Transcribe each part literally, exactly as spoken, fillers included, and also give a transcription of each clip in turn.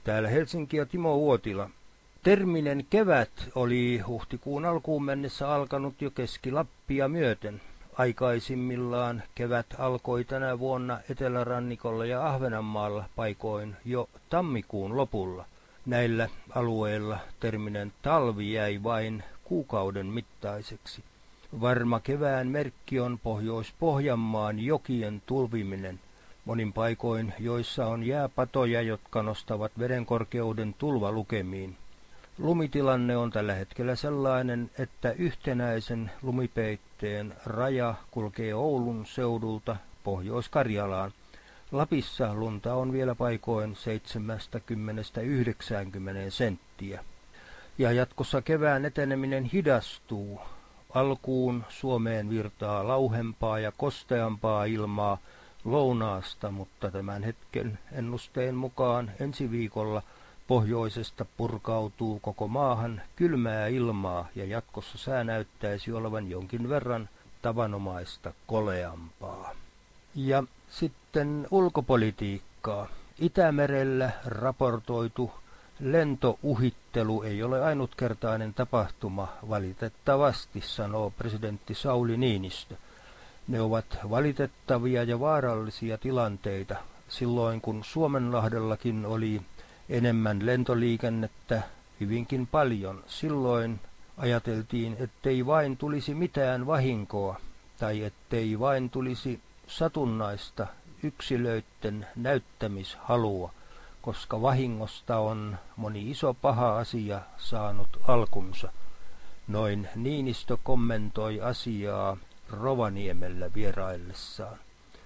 Täällä Helsinki ja Timo Uotila. Terminen kevät oli huhtikuun alkuun mennessä alkanut jo Keski-Lappia myöten. Aikaisimmillaan kevät alkoi tänä vuonna Etelärannikolla ja Ahvenanmaalla paikoin jo tammikuun lopulla. Näillä alueilla terminen talvi jäi vain kuukauden mittaiseksi. Varma kevään merkki on Pohjois-Pohjanmaan jokien tulviminen. Monin paikoin, joissa on jääpatoja, jotka nostavat vedenkorkeuden tulvalukemiin. Lumitilanne on tällä hetkellä sellainen, että yhtenäisen lumipeitteen raja kulkee Oulun seudulta Pohjois-Karjalaan. Lapissa lunta on vielä paikoin seitsemänkymmentä yhdeksänkymmentä senttiä. Ja jatkossa kevään eteneminen hidastuu. Alkuun Suomeen virtaa lauhempaa ja kosteampaa ilmaa lounaasta, mutta tämän hetken ennusteen mukaan ensi viikolla pohjoisesta purkautuu koko maahan kylmää ilmaa ja jatkossa sää näyttäisi olevan jonkin verran tavanomaista koleampaa. Ja sitten ulkopolitiikkaa. Itämerellä raportoitu lentouhittelu ei ole ainutkertainen tapahtuma, valitettavasti, sanoo presidentti Sauli Niinistö. Ne ovat valitettavia ja vaarallisia tilanteita. Silloin kun Suomenlahdellakin oli enemmän lentoliikennettä, hyvinkin paljon, silloin ajateltiin, ettei vain tulisi mitään vahinkoa tai ettei vain tulisi satunnaista yksilöiden näyttämishalua, koska vahingosta on moni iso paha asia saanut alkunsa. Noin Niinistö kommentoi asiaa Rovaniemellä vieraillessaan.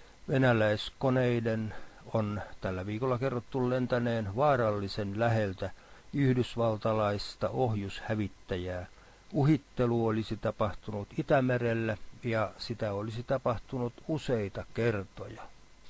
Venäläiskoneiden on tällä viikolla kerrottu lentäneen vaarallisen läheltä yhdysvaltalaista ohjushävittäjää. Uhittelu olisi tapahtunut Itämerellä ja sitä olisi tapahtunut useita kertoja.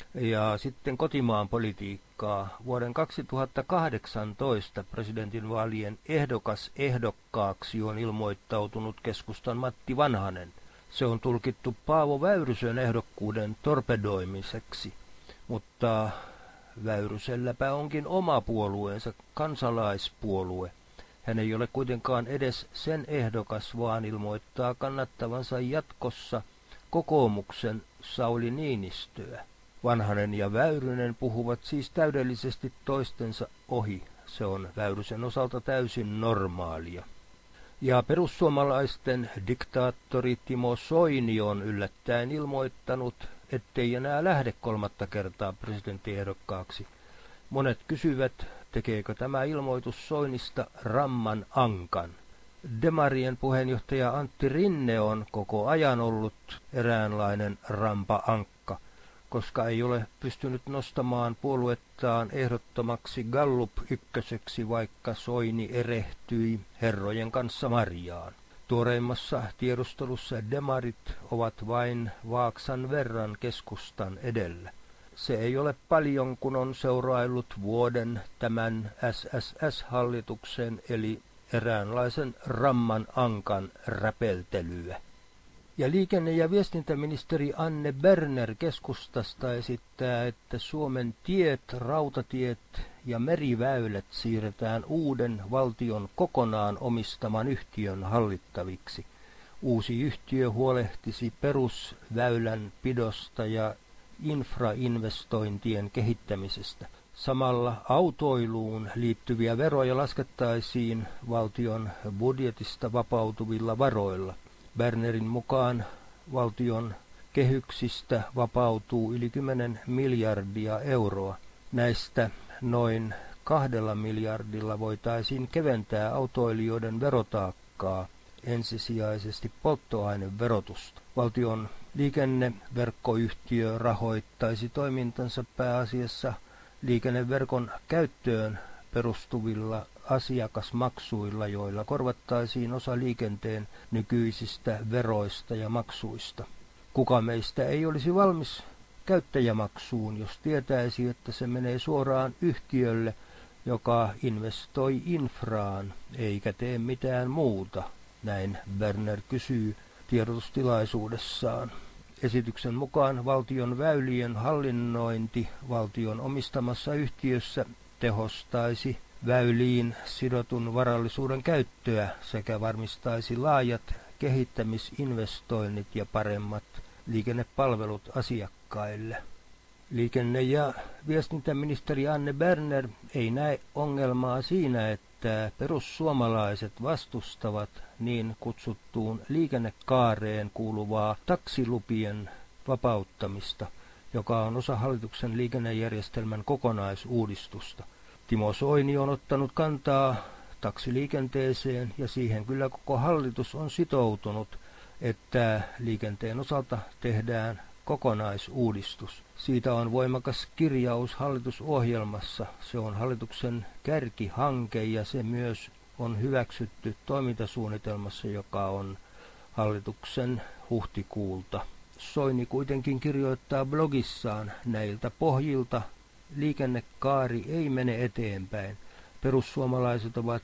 Ja sitten kotimaan politiikkaa. Vuoden kaksituhattakahdeksantoista presidentinvaalien ehdokas ehdokkaaksi on ilmoittautunut keskustan Matti Vanhanen. Se on tulkittu Paavo Väyrysen ehdokkuuden torpedoimiseksi, mutta Väyryselläpä onkin oma puolueensa, Kansalaispuolue. Hän ei ole kuitenkaan edes sen ehdokas, vaan ilmoittaa kannattavansa jatkossa kokoomuksen Sauli Niinistöä. Vanhanen ja Väyrynen puhuvat siis täydellisesti toistensa ohi. Se on Väyrysen osalta täysin normaalia. Ja perussuomalaisten diktaattori Timo Soini on yllättäen ilmoittanut, ettei enää lähde kolmatta kertaa presidenttiehdokkaaksi. Monet kysyvät, tekeekö tämä ilmoitus Soinista ramman ankan. Demarien puheenjohtaja Antti Rinne on koko ajan ollut eräänlainen rampa-ankka, koska ei ole pystynyt nostamaan puoluettaan ehdottomaksi Gallup-ykköseksi, vaikka Soini erehtyi herrojen kanssa marjaan. Tuoreimmassa tiedustelussa demarit ovat vain vaaksan verran keskustan edellä. Se ei ole paljon, kun on seuraillut vuoden tämän S S S-hallituksen eli eräänlaisen ramman ankan räpeltelyä. Ja liikenne- ja viestintäministeri Anne Berner keskustasta esittää, että Suomen tiet, rautatiet ja meriväylät siirretään uuden valtion kokonaan omistaman yhtiön hallittaviksi. Uusi yhtiö huolehtisi perusväylänpidosta ja infrainvestointien kehittämisestä. Samalla autoiluun liittyviä veroja laskettaisiin valtion budjetista vapautuvilla varoilla. Bernerin mukaan valtion kehyksistä vapautuu yli kymmenen miljardia euroa. Näistä noin kahdella miljardilla voitaisiin keventää autoilijoiden verotaakkaa, ensisijaisesti polttoaineverotusta. Valtion liikenneverkkoyhtiö rahoittaisi toimintansa pääasiassa liikenneverkon käyttöön perustuvilla asiakasmaksuilla, joilla korvattaisiin osa liikenteen nykyisistä veroista ja maksuista. Kuka meistä ei olisi valmis käyttäjämaksuun, jos tietäisi, että se menee suoraan yhtiölle, joka investoi infraan eikä tee mitään muuta, näin Berner kysyy tiedotustilaisuudessaan. Esityksen mukaan valtion väylien hallinnointi valtion omistamassa yhtiössä tehostaisi väyliin sidotun varallisuuden käyttöä sekä varmistaisi laajat kehittämisinvestoinnit ja paremmat liikennepalvelut asiakkaille. Liikenne- ja viestintäministeri Anne Berner ei näe ongelmaa siinä, että perussuomalaiset vastustavat niin kutsuttuun liikennekaareen kuuluvaa taksilupien vapauttamista, joka on osa hallituksen liikennejärjestelmän kokonaisuudistusta. Timo Soini on ottanut kantaa taksiliikenteeseen ja siihen kyllä koko hallitus on sitoutunut, että liikenteen osalta tehdään kokonaisuudistus. Siitä on voimakas kirjaus hallitusohjelmassa. Se on hallituksen kärkihanke ja se myös on hyväksytty toimintasuunnitelmassa, joka on hallituksen huhtikuulta. Soini kuitenkin kirjoittaa blogissaan: näiltä pohjilta liikennekaari ei mene eteenpäin. Perussuomalaiset ovat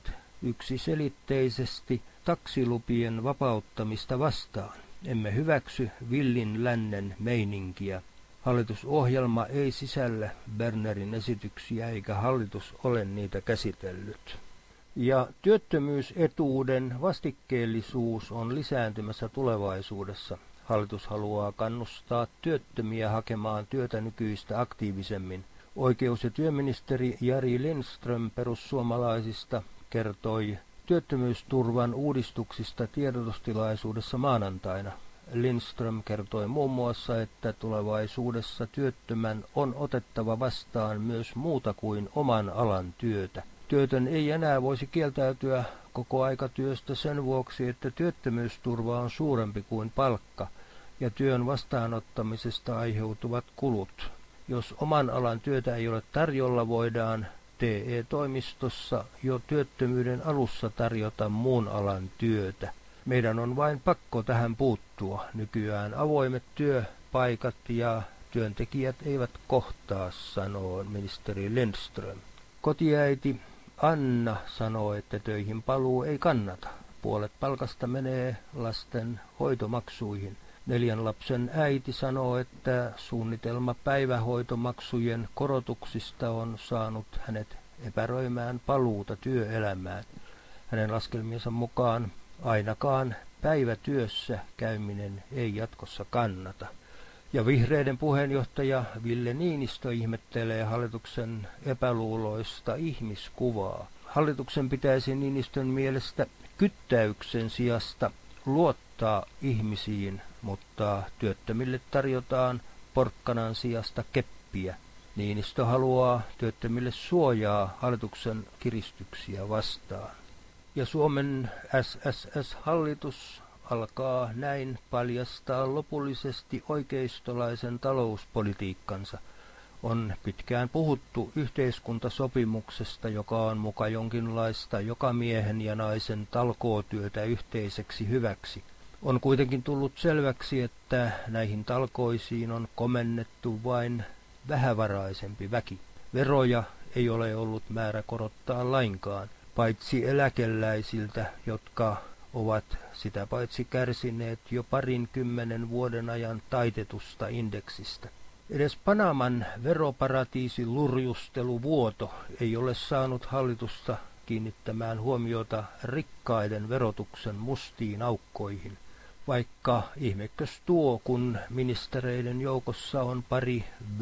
yksiselitteisesti taksilupien vapauttamista vastaan. Emme hyväksy villin lännen meininkiä. Hallitusohjelma ei sisällä Bernerin esityksiä eikä hallitus ole niitä käsitellyt. Ja työttömyysetuuden vastikkeellisuus on lisääntymässä tulevaisuudessa. Hallitus haluaa kannustaa työttömiä hakemaan työtä nykyistä aktiivisemmin. Oikeus- ja työministeri Jari Lindström perussuomalaisista kertoi työttömyysturvan uudistuksista tiedotustilaisuudessa maanantaina. Lindström kertoi muun muassa, että tulevaisuudessa työttömän on otettava vastaan myös muuta kuin oman alan työtä. Työtön ei enää voisi kieltäytyä kokoaikatyöstä sen vuoksi, että työttömyysturva on suurempi kuin palkka ja työn vastaanottamisesta aiheutuvat kulut. Jos oman alan työtä ei ole tarjolla, voidaan T E-toimistossa jo työttömyyden alussa tarjota muun alan työtä. Meidän on vain pakko tähän puuttua. Nykyään avoimet työpaikat ja työntekijät eivät kohtaa, sanoo ministeri Lindström. Kotiäiti Anna sanoo, että töihin paluu ei kannata. Puolet palkasta menee lasten hoitomaksuihin. Neljän lapsen äiti sanoo, että suunnitelma päivähoitomaksujen korotuksista on saanut hänet epäröimään paluuta työelämään. Hänen laskelmiensa mukaan ainakaan päivätyössä käyminen ei jatkossa kannata. Ja vihreiden puheenjohtaja Ville Niinistö ihmettelee hallituksen epäluuloista ihmiskuvaa. Hallituksen pitäisi Niinistön mielestä kyttäyksen sijasta luottaa ihmisiin, mutta työttömille tarjotaan porkkanan sijasta keppiä. Niinistö haluaa työttömille suojaa hallituksen kiristyksiä vastaan. Ja Suomen S S S-hallitus alkaa näin paljastaa lopullisesti oikeistolaisen talouspolitiikkansa. On pitkään puhuttu yhteiskuntasopimuksesta, joka on muka jonkinlaista joka miehen ja naisen talkootyötä yhteiseksi hyväksi. On kuitenkin tullut selväksi, että näihin talkoisiin on komennettu vain vähävaraisempi väki. Veroja ei ole ollut määrä korottaa lainkaan, paitsi eläkeläisiltä, jotka ovat sitä paitsi kärsineet jo parin kymmenen vuoden ajan taitetusta indeksistä. Edes Panaman veroparatiisin lurjusteluvuoto ei ole saanut hallitusta kiinnittämään huomiota rikkaiden verotuksen mustiin aukkoihin, vaikka ihmekös tuo, kun ministereiden joukossa on pari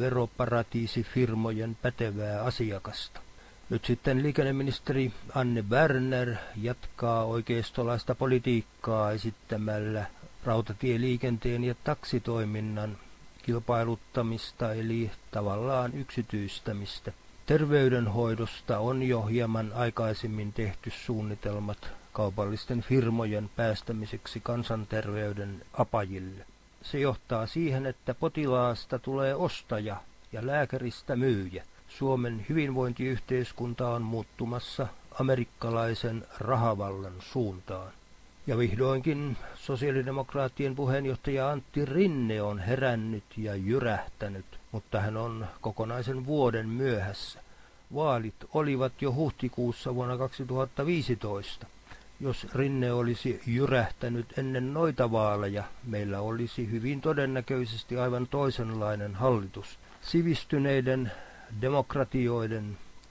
veroparatiisifirmojen pätevää asiakasta. Nyt sitten liikenneministeri Anne Berner jatkaa oikeistolaista politiikkaa esittämällä rautatieliikenteen ja taksitoiminnan kilpailuttamista eli tavallaan yksityistämistä. Terveydenhoidosta on jo hieman aikaisemmin tehty suunnitelmat kaupallisten firmojen päästämiseksi kansanterveyden apajille. Se johtaa siihen, että potilaasta tulee ostaja ja lääkäristä myyjä. Suomen hyvinvointiyhteiskunta on muuttumassa amerikkalaisen rahavallan suuntaan. Ja vihdoinkin sosiaalidemokraattien puheenjohtaja Antti Rinne on herännyt ja jyrähtänyt, mutta hän on kokonaisen vuoden myöhässä. Vaalit olivat jo huhtikuussa vuonna kaksituhattaviisitoista. Jos Rinne olisi jyrähtänyt ennen noita vaaleja, meillä olisi hyvin todennäköisesti aivan toisenlainen hallitus. Sivistyneiden demokratioiden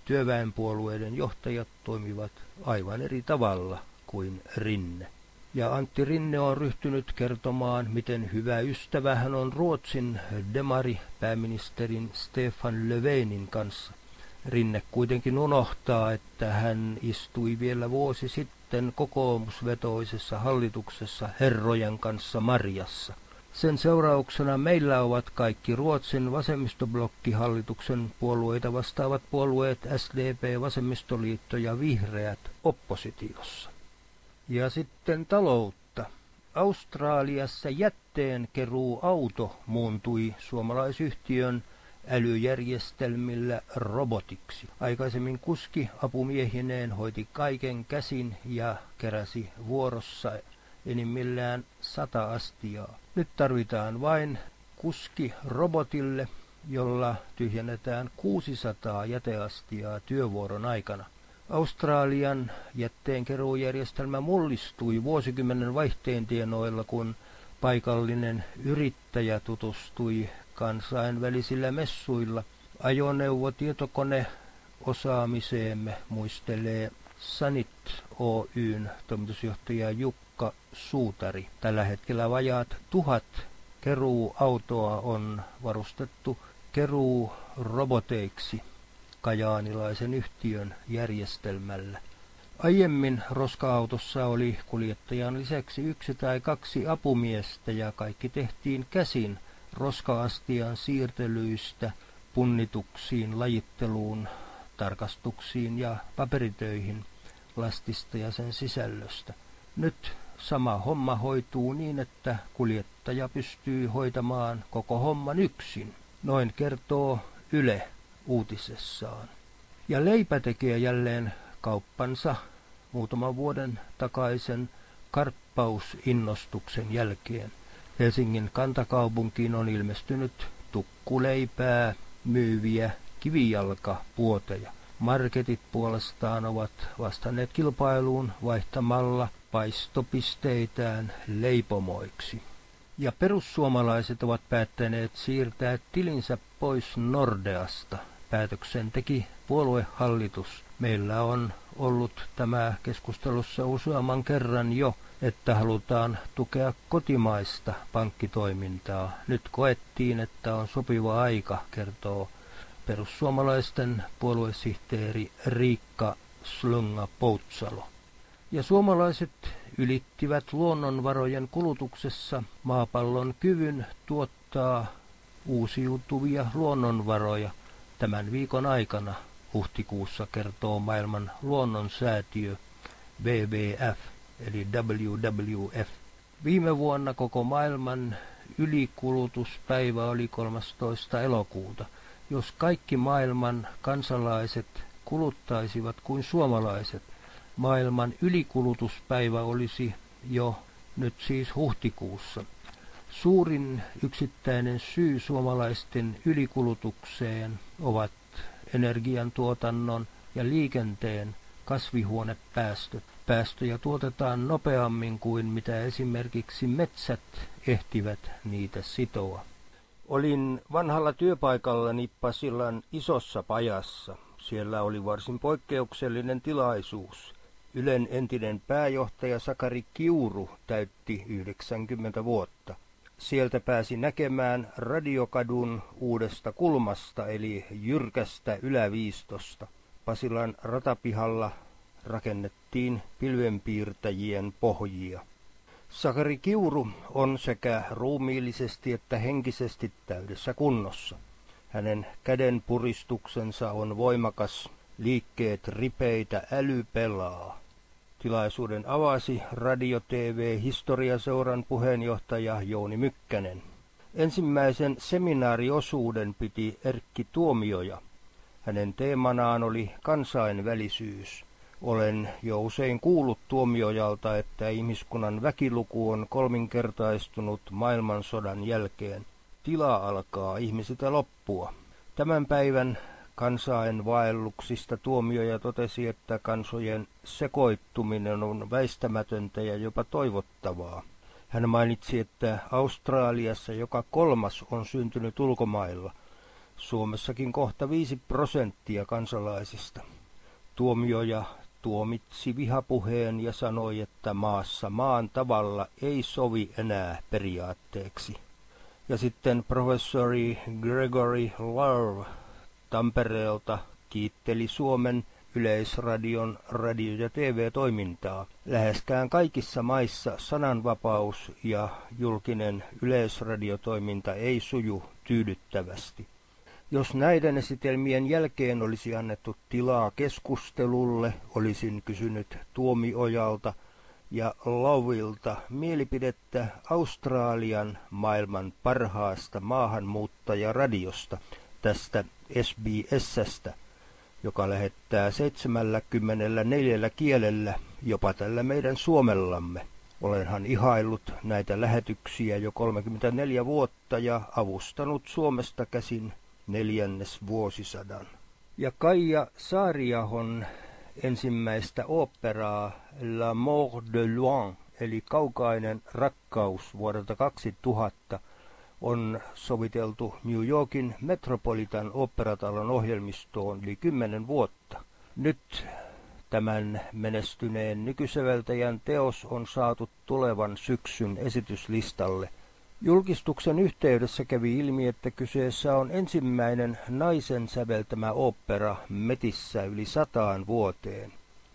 työväenpuolueiden johtajat toimivat aivan eri tavalla kuin Rinne. Ja Antti Rinne on ryhtynyt kertomaan, miten hyvä ystävä hän on Ruotsin demari-pääministerin Stefan Löfvenin kanssa. Rinne kuitenkin unohtaa, että hän istui vielä vuosi sitten kokoomusvetoisessa hallituksessa herrojen kanssa Marjassa. Sen seurauksena meillä ovat kaikki Ruotsin vasemmistoblokkihallituksen puolueita vastaavat puolueet S D P, Vasemmistoliitto ja Vihreät oppositiossa. Ja sitten taloutta. Australiassa jätteenkeruuauto muuntui suomalaisyhtiön älyjärjestelmillä robotiksi. Aikaisemmin kuski apumiehineen hoiti kaiken käsin ja keräsi vuorossa enimmillään sata astiaa. Nyt tarvitaan vain kuski robotille, jolla tyhjennetään kuusisataa jäteastiaa työvuoron aikana. Australian jätteenkeruujärjestelmä mullistui vuosikymmenen vaihteen tienoilla, kun paikallinen yrittäjä tutustui kansainvälisillä messuilla ajoneuvotietokone osaamiseemme, muistelee Sanit Oyn toimitusjohtaja Jukka Suutari. Tällä hetkellä vajaat tuhat keruuautoa on varustettu keruuroboteiksi kajaanilaisen yhtiön järjestelmällä. Aiemmin roska-autossa oli kuljettajan lisäksi yksi tai kaksi apumiestä ja kaikki tehtiin käsin roska-astian siirtelyistä punnituksiin, lajitteluun, tarkastuksiin ja paperitöihin lastista ja sen sisällöstä. Nyt sama homma hoituu niin, että kuljettaja pystyy hoitamaan koko homman yksin. Noin kertoo Yle uutisessaan. Ja leipä tekee jälleen kauppansa muutaman vuoden takaisen karppausinnostuksen jälkeen. Helsingin kantakaupunkiin on ilmestynyt tukkuleipää myyviä kivijalkapuoteja. Marketit puolestaan ovat vastanneet kilpailuun vaihtamalla paistopisteitään leipomoiksi. Ja perussuomalaiset ovat päättäneet siirtää tilinsä pois Nordeasta. Päätöksen teki puoluehallitus. Meillä on ollut tämä keskustelussa useamman kerran jo, että halutaan tukea kotimaista pankkitoimintaa. Nyt koettiin, että on sopiva aika, kertoo perussuomalaisten puoluesihteeri Riikka Slunga-Poutsalo. Ja suomalaiset ylittivät luonnonvarojen kulutuksessa maapallon kyvyn tuottaa uusiutuvia luonnonvaroja tämän viikon aikana. Huhtikuussa kertoo maailman luonnonsäätiö W W F eli W W F. Viime vuonna koko maailman ylikulutuspäivä oli kolmastoista elokuuta. Jos kaikki maailman kansalaiset kuluttaisivat kuin suomalaiset, maailman ylikulutuspäivä olisi jo nyt siis huhtikuussa. Suurin yksittäinen syy suomalaisten ylikulutukseen ovat energiantuotannon ja liikenteen kasvihuonepäästöt. Päästöjä tuotetaan nopeammin kuin mitä esimerkiksi metsät ehtivät niitä sitoa. Olin vanhalla työpaikallani Pasilan isossa pajassa. Siellä oli varsin poikkeuksellinen tilaisuus. Ylen entinen pääjohtaja Sakari Kiuru täytti yhdeksänkymmentä vuotta. Sieltä pääsi näkemään Radiokadun uudesta kulmasta eli jyrkästä yläviistosta. Pasilan ratapihalla rakennettiin pilvenpiirtäjien pohjia. Sakari Kiuru on sekä ruumiillisesti että henkisesti täydessä kunnossa. Hänen kädenpuristuksensa on voimakas, liikkeet ripeitä, äly pelaa. Tilaisuuden avasi Radio T V-historiaseuran puheenjohtaja Jouni Mykkänen. Ensimmäisen seminaariosuuden piti Erkki Tuomioja. Hänen teemanaan oli kansainvälisyys. Olen jo usein kuullut Tuomiojalta, että ihmiskunnan väkiluku on kolminkertaistunut maailmansodan jälkeen. Tila alkaa ihmisiltä loppua. Tämän päivän kansainvaelluksista Tuomioja totesi, että kansojen sekoittuminen on väistämätöntä ja jopa toivottavaa. Hän mainitsi, että Australiassa joka kolmas on syntynyt ulkomailla. Suomessakin kohta viisi prosenttia kansalaisista. Tuomioja tuomitsi vihapuheen ja sanoi, että maassa maan tavalla ei sovi enää periaatteeksi. Ja sitten professori Gregory Love Tampereelta kiitteli Suomen Yleisradion radio- ja T V-toimintaa. Läheskään kaikissa maissa sananvapaus ja julkinen yleisradiotoiminta ei suju tyydyttävästi. Jos näiden esitelmien jälkeen olisi annettu tilaa keskustelulle, olisin kysynyt Tuomiojalta ja Lovilta mielipidettä Australian maailman parhaasta maahanmuuttajaradiosta, tästä S B S:stä, joka lähettää seitsemänkymmentäneljä kielellä, jopa tällä meidän Suomellamme. Olenhan ihaillut näitä lähetyksiä jo kolmekymmentäneljä vuotta ja avustanut Suomesta käsin neljännes vuosisadan. Ja Kaija Saariahon ensimmäistä oopperaa La Mort de Loin, eli Kaukainen rakkaus vuodelta kaksituhatta, on soviteltu New Yorkin Metropolitan Operatalon ohjelmistoon yli kymmenen vuotta. Nyt tämän menestyneen nykysäveltäjän teos on saatu tulevan syksyn esityslistalle. Julkistuksen yhteydessä kävi ilmi, että kyseessä on ensimmäinen naisen säveltämä opera Metissä yli sataan vuoteen.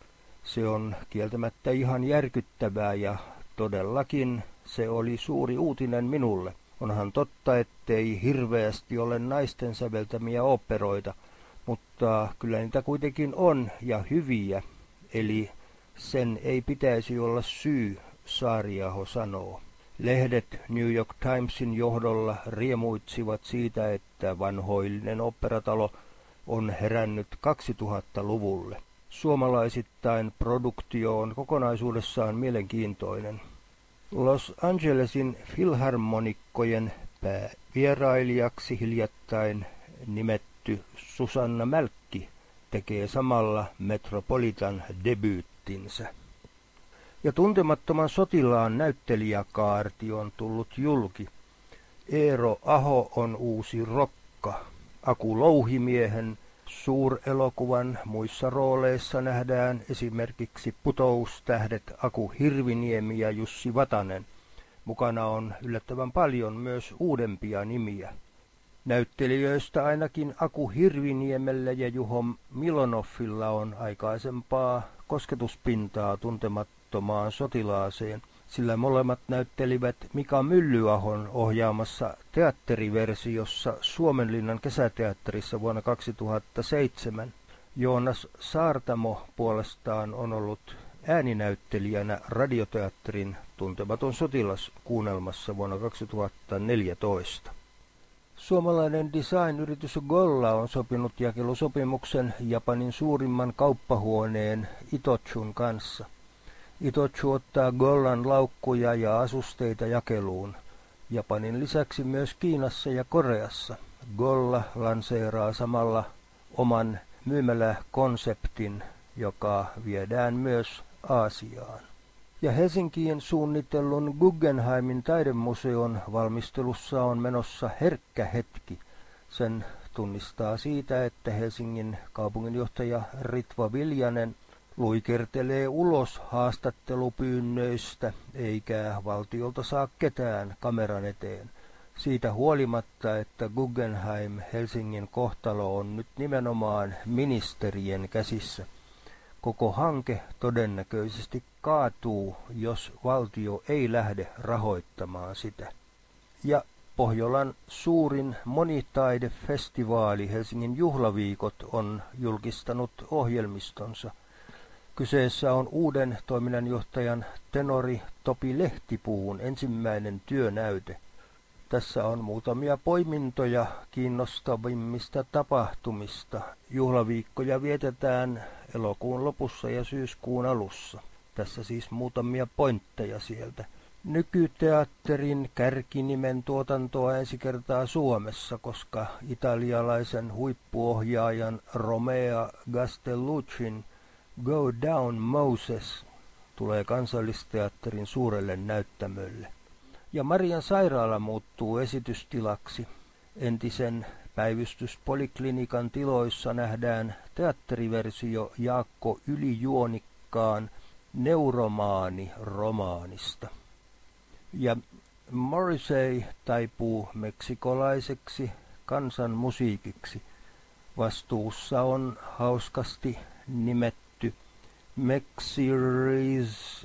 Se on kieltämättä ihan järkyttävää ja todellakin se oli suuri uutinen minulle. Onhan totta, ettei hirveästi ole naisten säveltämiä operoita, mutta kyllä niitä kuitenkin on ja hyviä, eli sen ei pitäisi olla syy, Saariaho sanoo. Lehdet New York Timesin johdolla riemuitsivat siitä, että vanhoillinen operatalo on herännyt kaksituhattaluvulle. Suomalaisittain produktio on kokonaisuudessaan mielenkiintoinen. Los Angelesin filharmonikkojen päävierailijaksi hiljattain nimetty Susanna Mälkki tekee samalla Metropolitan debyyttinsä. Ja tuntemattoman sotilaan näyttelijäkaarti on tullut julki. Eero Aho on uusi rokka. Aku Louhimiehen suurelokuvan muissa rooleissa nähdään esimerkiksi putoustähdet Aku Hirviniemi ja Jussi Vatanen. Mukana on yllättävän paljon myös uudempia nimiä. Näyttelijöistä ainakin Aku Hirviniemellä ja Juho Milonoffilla on aikaisempaa kosketuspintaa tuntemattomaan sotilaaseen, sillä molemmat näyttelivät Mika Myllyahon ohjaamassa teatteriversiossa Suomenlinnan kesäteatterissa vuonna kaksituhattaseitsemän. Joonas Saartamo puolestaan on ollut ääninäyttelijänä radioteatterin Tuntematon sotilas -kuunnelmassa vuonna kaksituhattaneljätoista. Suomalainen design-yritys Golla on sopinut jakelusopimuksen Japanin suurimman kauppahuoneen Itochun kanssa. Itochu ottaa Gollan laukkuja ja asusteita jakeluun. Japanin lisäksi myös Kiinassa ja Koreassa. Golla lanseeraa samalla oman myymäläkonseptin, joka viedään myös Aasiaan. Ja Helsinkiin suunnitellun Guggenheimin taidemuseon valmistelussa on menossa herkkä hetki. Sen tunnistaa siitä, että Helsingin kaupunginjohtaja Ritva Viljanen luikertelee ulos haastattelupyynnöistä, eikä valtiolta saa ketään kameran eteen. Siitä huolimatta, että Guggenheim Helsingin kohtalo on nyt nimenomaan ministerien käsissä. Koko hanke todennäköisesti kaatuu, jos valtio ei lähde rahoittamaan sitä. Ja Pohjolan suurin monitaidefestivaali Helsingin juhlaviikot on julkistanut ohjelmistonsa. Kyseessä on uuden toiminnanjohtajan tenori Topi Lehtipuun ensimmäinen työnäyte. Tässä on muutamia poimintoja kiinnostavimmista tapahtumista. Juhlaviikkoja vietetään elokuun lopussa ja syyskuun alussa. Tässä siis muutamia pointteja sieltä. Nykyteatterin kärkinimen tuotantoa ensi kertaa Suomessa, koska italialaisen huippuohjaajan Romea Gastelluccin Go Down Moses tulee Kansallisteatterin suurelle näyttämölle. Ja Marian sairaala muuttuu esitystilaksi. Entisen päivystyspoliklinikan tiloissa nähdään teatteriversio Jaakko Ylijuonikkaan Neuromaani-romaanista. Ja Morrissey taipuu meksikolaiseksi kansanmusiikiksi. Vastuussa on hauskasti nimetty Mexiris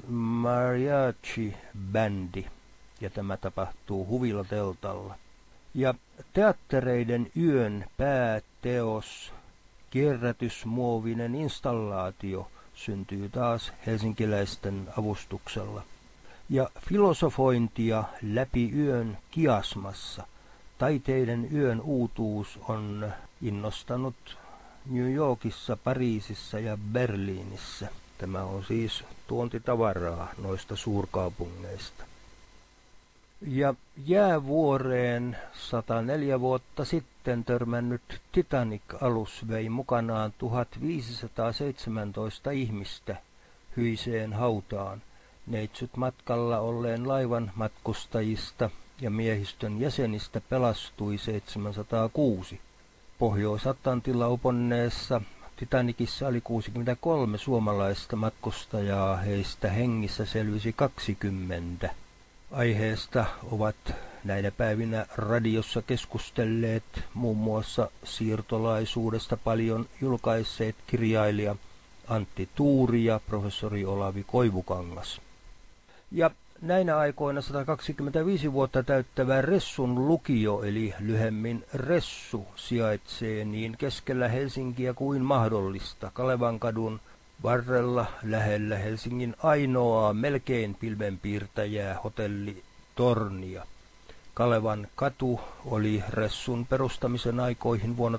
Mariachi-bändi, ja tämä tapahtuu Huvilateltalla. Ja teattereiden yön pääteos, kierrätysmuovinen installaatio, syntyy taas helsinkiläisten avustuksella. Ja filosofointia läpi yön kiasmassa. Taiteiden yön uutuus on innostanut New Yorkissa, Pariisissa ja Berliinissä. Tämä on siis tuontitavaraa noista suurkaupungeista. Ja jäävuoreen sata neljä vuotta sitten törmännyt Titanic-alus vei mukanaan tuhatviisisataaseitsemäntoista ihmistä hyiseen hautaan. Neitsyt matkalla olleen laivan matkustajista ja miehistön jäsenistä pelastui seitsemänsataakuusi. Pohjois-Atlantilla uponneessa Titanicissa oli kuusikymmentäkolme suomalaista matkustajaa, heistä hengissä selvisi kaksikymmentä. Aiheesta ovat näinä päivinä radiossa keskustelleet muun muassa siirtolaisuudesta paljon julkaisseet kirjailija Antti Tuuri ja professori Olavi Koivukangas. Ja näinä aikoina sata kaksikymmentäviisi vuotta täyttävä Ressun lukio, eli lyhemmin Ressu, sijaitsee niin keskellä Helsinkiä kuin mahdollista Kalevankadun varrella lähellä Helsingin ainoaa melkein pilvenpiirtäjää hotelli Tornia. Kalevan katu oli Ressun perustamisen aikoihin vuonna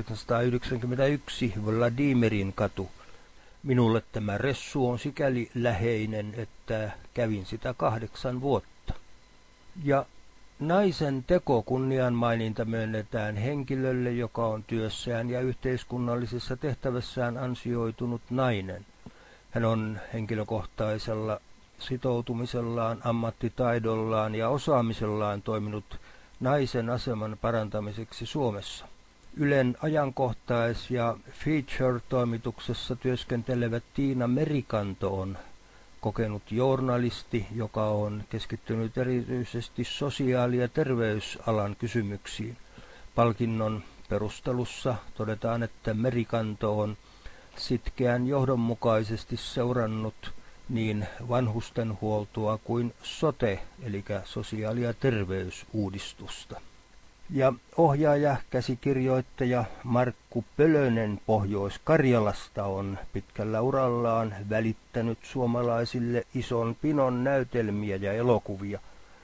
tuhatkahdeksansataayhdeksänkymmentäyksi Vladimirin katu. Minulle tämä Ressu on sikäli läheinen, että kävin sitä kahdeksan vuotta. Ja naisen teko kunnianmaininta myönnetään henkilölle, joka on työssään ja yhteiskunnallisessa tehtävässään ansioitunut nainen. Hän on henkilökohtaisella sitoutumisellaan, ammattitaidollaan ja osaamisellaan toiminut naisen aseman parantamiseksi Suomessa. Ylen ajankohtais- ja feature-toimituksessa työskentelevä Tiina Merikanto on kokenut journalisti, joka on keskittynyt erityisesti sosiaali- ja terveysalan kysymyksiin. Palkinnon perustelussa todetaan, että Merikanto on sitkeän johdonmukaisesti seurannut niin vanhustenhuoltoa kuin sote, eli sosiaali- ja terveysuudistusta. Ja ohjaaja, käsikirjoittaja Markku Pölönen Pohjois-Karjalasta on pitkällä urallaan välittänyt suomalaisille ison pinon näytelmiä ja elokuvia.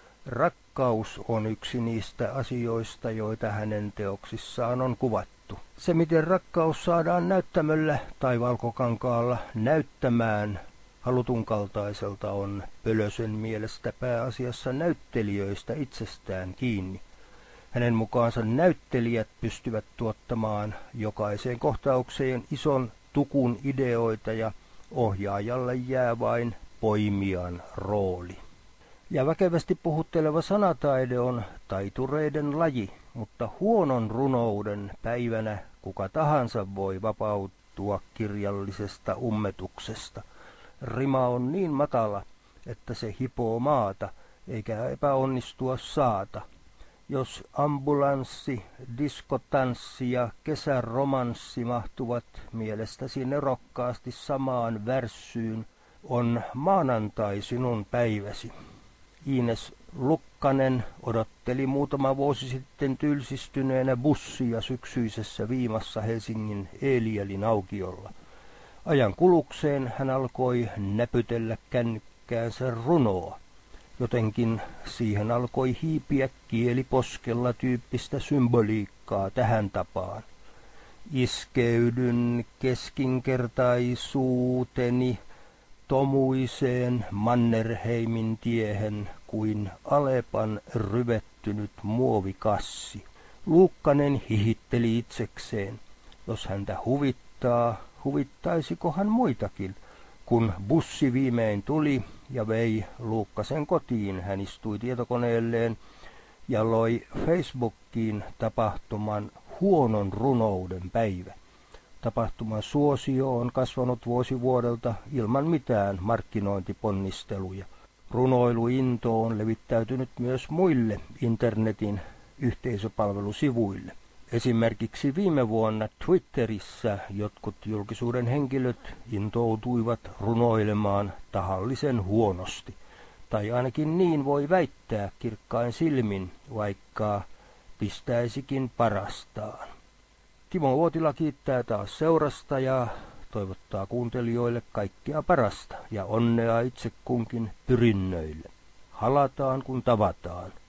Rakkaus on yksi niistä asioista, joita hänen teoksissaan on kuvattu. Se, miten rakkaus saadaan näyttämöllä tai valkokankaalla näyttämään halutun kaltaiselta, on Pölösen mielestä pääasiassa näyttelijöistä itsestään kiinni. Hänen mukaansa näyttelijät pystyvät tuottamaan jokaiseen kohtaukseen ison tukun ideoita ja ohjaajalle jää vain poimijan rooli. Ja väkevästi puhutteleva sanataide on taitureiden laji, mutta huonon runouden päivänä kuka tahansa voi vapautua kirjallisesta ummetuksesta. Rima on niin matala, että se hipoo maata, eikä epäonnistua saata. Jos ambulanssi, diskotanssi ja kesäromanssi mahtuvat mielestäsi nerokkaasti samaan värssyyn, on maanantai sinun päiväsi. Ines Lukkanen odotteli muutama vuosi sitten tylsistyneenä bussia syksyisessä viimassa Helsingin Eelielin aukiolla. Ajan kulukseen hän alkoi näpytellä kännykkäänsä runoa. Jotenkin siihen alkoi hiipiä kieliposkella tyyppistä symboliikkaa tähän tapaan. Iskeydyn keskinkertaisuuteni tomuiseen Mannerheimin tiehen kuin Alepan ryvettynyt muovikassi. Luukkanen hihitteli itsekseen. Jos häntä huvittaa, huvittaisikohan muitakin? Kun bussi viimein tuli ja vei Luukkasen kotiin, hän istui tietokoneelleen ja loi Facebookiin tapahtuman huonon runouden päivä. Tapahtuman suosio on kasvanut vuosi vuodelta ilman mitään markkinointiponnisteluja. Runoiluinto on levittäytynyt myös muille internetin yhteisöpalvelusivuille. Esimerkiksi viime vuonna Twitterissä jotkut julkisuuden henkilöt intoutuivat runoilemaan tahallisen huonosti. Tai ainakin niin voi väittää kirkkain silmin, vaikka pistäisikin parastaan. Timo Uotila kiittää taas seurasta ja toivottaa kuuntelijoille kaikkea parasta ja onnea itse kunkin pyrinnöille. Halataan kun tavataan.